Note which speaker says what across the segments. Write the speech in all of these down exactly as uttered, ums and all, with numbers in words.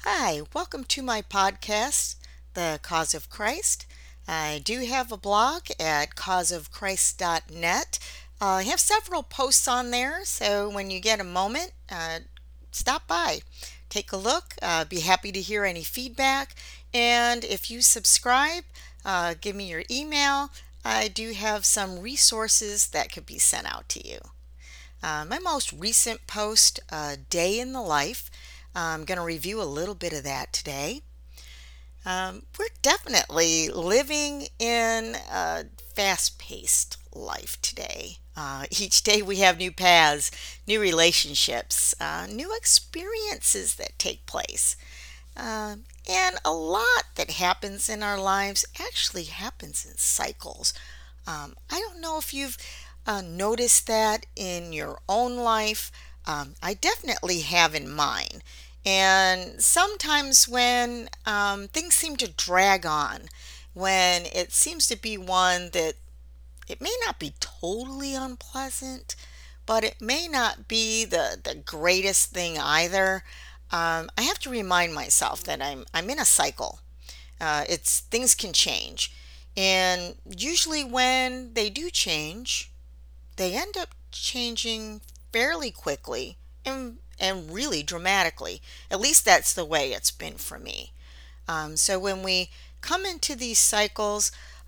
Speaker 1: Hi, welcome to my podcast, The Cause of Christ. I do have a blog at cause of christ dot net. Uh, I have several posts on there, so when you get a moment, uh, stop by, take a look. Uh, be happy to hear any feedback. And if you subscribe, uh, give me your email. I do have some resources that could be sent out to you. Uh, my most recent post, uh, Day in the Life, I'm going to review a little bit of that today. Um, we're definitely living in a fast paced life today. Uh, each day we have new paths, new relationships, uh, new experiences that take place. Uh, and a lot that happens in our lives actually happens in cycles. Um, I don't know if you've uh, noticed that in your own life. Um, I definitely have in mine. And sometimes when um, things seem to drag on, when it seems to be one that it may not be totally unpleasant, but it may not be the, the greatest thing either. Um, I have to remind myself that I'm I'm in a cycle. Uh, it's things can change, and usually when they do change, they end up changing fairly quickly and and really dramatically. At least that's the way it's been for me. Um, so when we come into these cycles,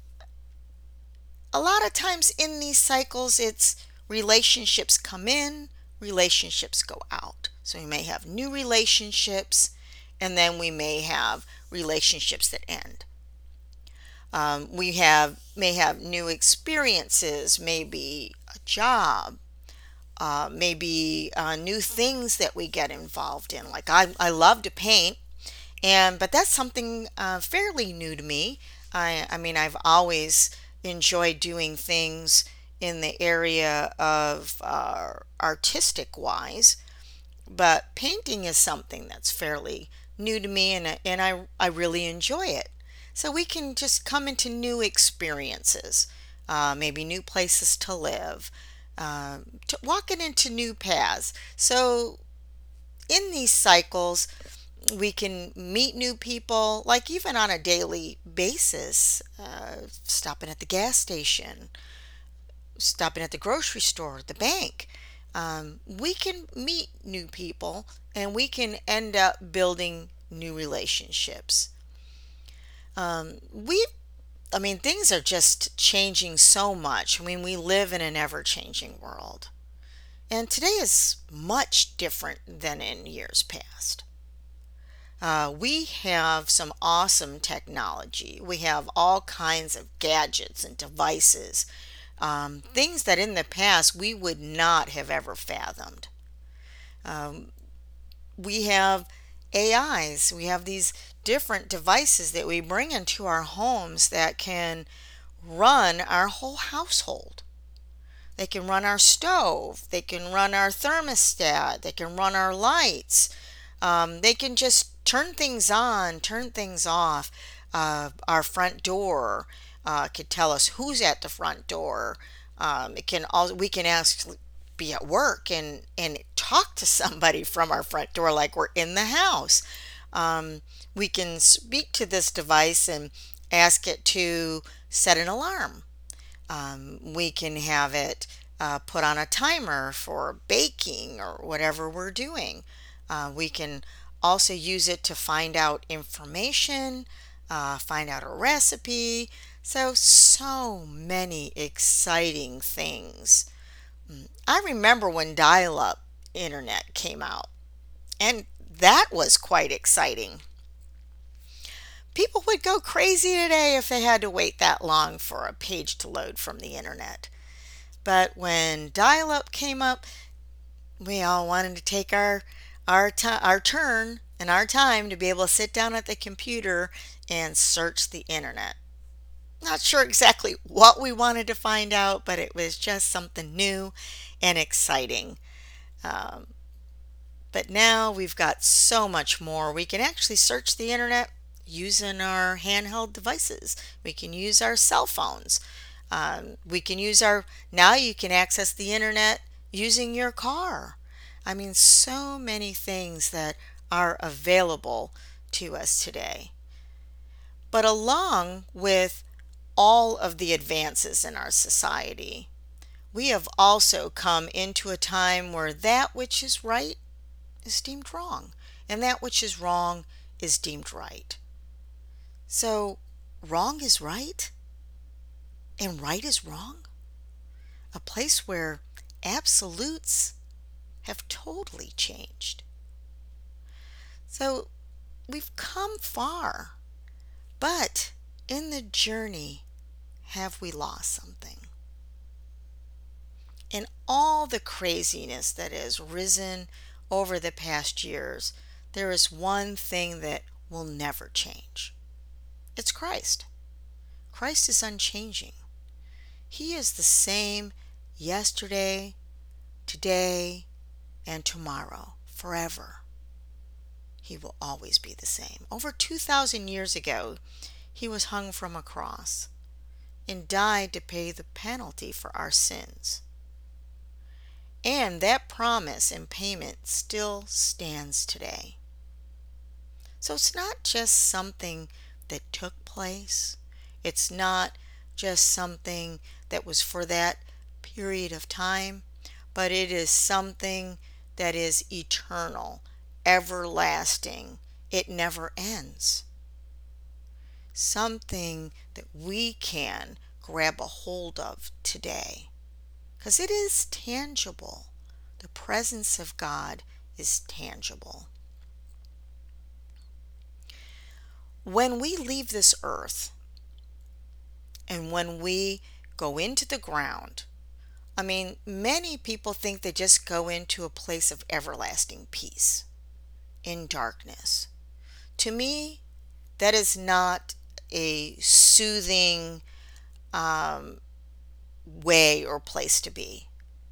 Speaker 1: a lot of times in these cycles, it's relationships come in, relationships go out. So we may have new relationships, and then we may have relationships that end. Um, we have may have new experiences, maybe a job, uh, maybe uh, new things that we get involved in. Like I, I love to paint, and but that's something uh, fairly new to me. I, I mean, I've always enjoyed doing things in the area of uh, artistic wise, but painting is something that's fairly new to me, and and I I really enjoy it. So we can just come into new experiences, uh, maybe new places to live, uh, to walking into new paths. So in these cycles, we can meet new people, like even on a daily basis, uh, stopping at the gas station, stopping at the grocery store, the bank. Um, we can meet new people and we can end up building new relationships. Um, we, I mean, things are just changing so much. I mean, we live in an ever changing world. And today is much different than in years past. Uh, we have some awesome technology. We have all kinds of gadgets and devices, um, things that in the past we would not have ever fathomed. Um, we have A Is, we have these different devices that we bring into our homes that can run our whole household. They can run our stove, they can run our thermostat, they can run our lights. Um, they can just turn things on, turn things off. Uh, our front door uh, could tell us who's at the front door. Um, it can all we can ask be at work and and talk to somebody from our front door like we're in the house. Um, we can speak to this device and ask it to set an alarm. Um, we can have it uh, put on a timer for baking or whatever we're doing. Uh, we can also use it to find out information, uh, find out a recipe. So, so many exciting things. Mm. I remember when dial up internet came out, and that was quite exciting. People would go crazy today if they had to wait that long for a page to load from the internet. But when dial up came up, we all wanted to take our our ti our turn and our time to be able to sit down at the computer and search the internet. Not sure exactly what we wanted to find out, but it was just something new and exciting. Um, but now we've got so much more. We can actually search the internet using our handheld devices. We can use our cell phones. Um, we can use our, now you can access the internet using your car. I mean, so many things that are available to us today. But along with all of the advances in our society, we have also come into a time where that which is right is deemed wrong, and that which is wrong is deemed right. So, wrong is right, and right is wrong? A place where absolutes have totally changed. So, we've come far, but in the journey, have we lost something? In all the craziness that has risen over the past years, there is one thing that will never change. It's Christ. Christ is unchanging. He is the same yesterday, today, and tomorrow, forever. He will always be the same. Over two thousand years ago, he was hung from a cross and died to pay the penalty for our sins. And that promise and payment still stands today. So it's not just something that took place. It's not just something that was for that period of time, but it is something that is eternal, everlasting. It never ends. Something that we can grab a hold of today, because it is tangible. The presence of God is tangible. When we leave this earth and when we go into the ground, I mean, many people think they just go into a place of everlasting peace in darkness. To me, that is not a soothing um, way or place to be.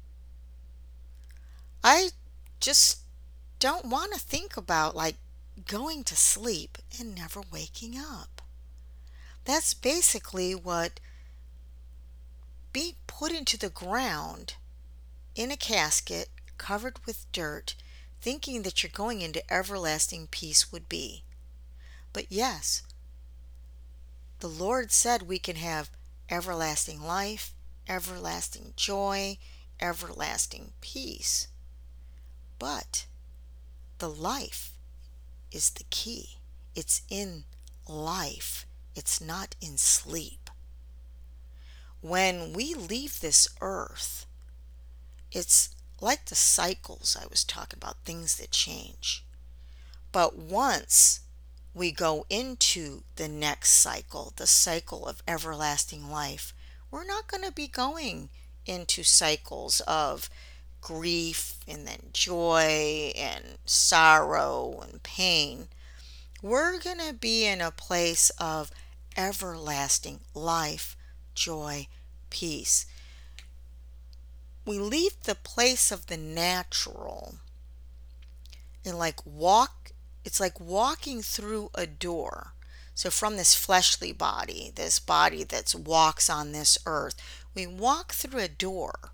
Speaker 1: I just don't want to think about like going to sleep and never waking up. That's basically what being put into the ground in a casket covered with dirt, thinking that you're going into everlasting peace would be. But yes, the Lord said we can have everlasting life, everlasting joy, everlasting peace. But the life is the key. It's in life. It's not in sleep. When we leave this earth, it's like the cycles I was talking about, things that change. But once we go into the next cycle, the cycle of everlasting life, we're not going to be going into cycles of grief and then joy and sorrow and pain. We're going to be in a place of everlasting life, joy, peace. We leave the place of the natural and like walk, it's like walking through a door. So from this fleshly body, this body that walks on this earth, we walk through a door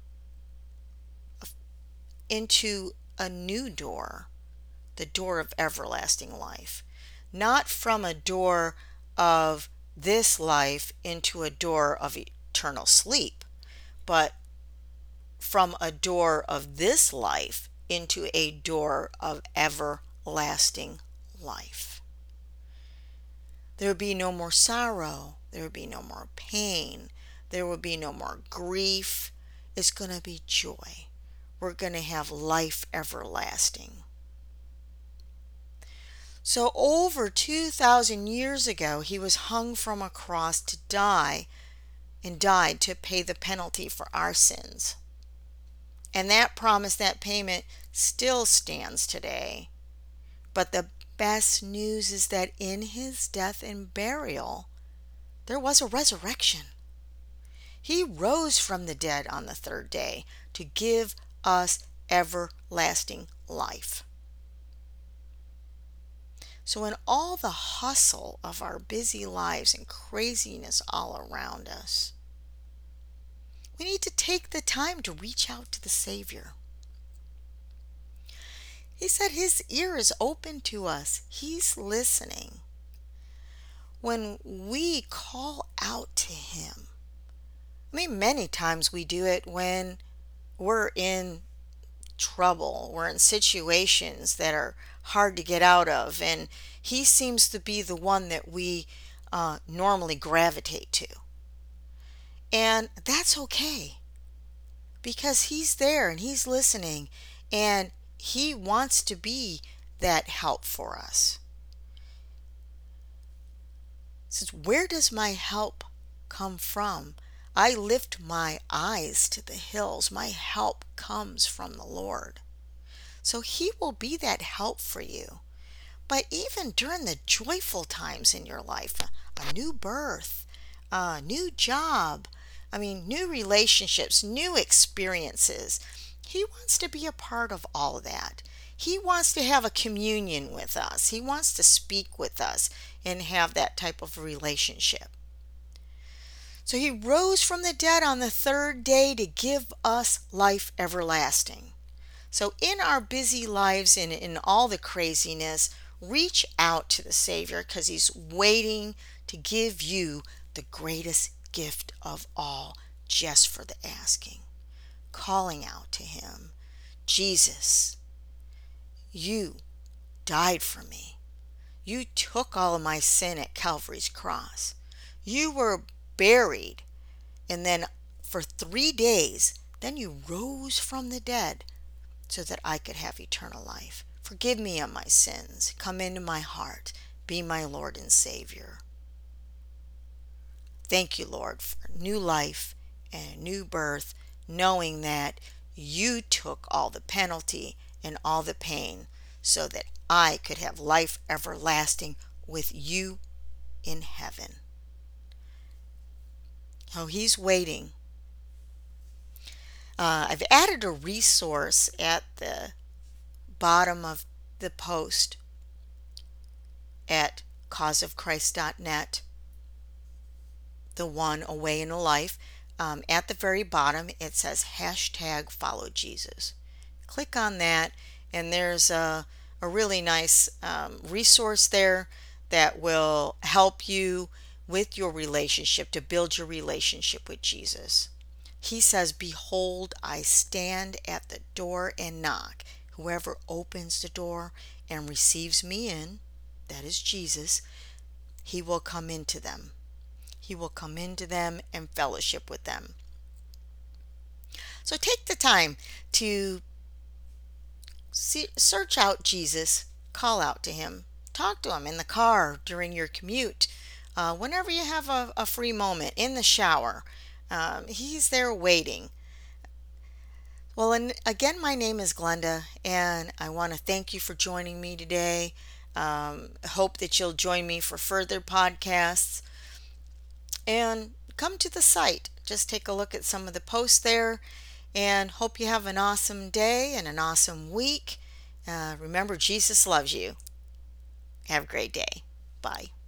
Speaker 1: into a new door, the door of everlasting life. Not from a door of this life into a door of eternal sleep, but from a door of this life into a door of everlasting life. There will be no more sorrow. There will be no more pain. There will be no more grief. It's going to be joy. We're going to have life everlasting. So over two thousand years ago, he was hung from a cross to die and died to pay the penalty for our sins. And that promise, that payment still stands today. But the best news is that in his death and burial, there was a resurrection. He rose from the dead on the third day to give us everlasting life. So in all the hustle of our busy lives and craziness all around us, we need to take the time to reach out to the Savior. He said his ear is open to us. He's listening. When we call out to him, I mean, many times we do it when we're in trouble, we're in situations that are hard to get out of, and he seems to be the one that we uh, normally gravitate to. And that's okay because he's there and he's listening and he wants to be that help for us. It says, where does my help come from? I lift my eyes to the hills. My help comes from the Lord. So he will be that help for you. But even during the joyful times in your life, a new birth, a new job, I mean, new relationships, new experiences, he wants to be a part of all of that. He wants to have a communion with us. He wants to speak with us and have that type of relationship. So he rose from the dead on the third day to give us life everlasting. So in our busy lives and in all the craziness, reach out to the Savior because he's waiting to give you the greatest gift of all just for the asking. Calling out to him, Jesus, you died for me. You took all of my sin at Calvary's cross. You were buried, and then for three days, then you rose from the dead so that I could have eternal life. Forgive me of my sins. Come into my heart. Be my Lord and Savior. Thank you, Lord, for new life and a new birth, knowing that you took all the penalty and all the pain so that I could have life everlasting with you in heaven. Oh, he's waiting. Uh, I've added a resource at the bottom of the post at cause of christ dot net, the one A Way in a Life. Um, at the very bottom, it says hashtag follow Jesus. Click on that, and there's a, a really nice um, resource there that will help you with your relationship, to build your relationship with Jesus. He says, behold, I stand at the door and knock. Whoever opens the door and receives me in, that is Jesus, he will come into them. He will come into them and fellowship with them. So take the time to see, search out Jesus, call out to him, talk to him in the car, during your commute, uh, whenever you have a, a free moment, in the shower. Um, he's there waiting. Well, and again, my name is Glenda, and I want to thank you for joining me today. Um, hope that you'll join me for further podcasts. And come to the site. Just take a look at some of the posts there, and hope you have an awesome day and an awesome week. Uh, remember, Jesus loves you. Have a great day. Bye.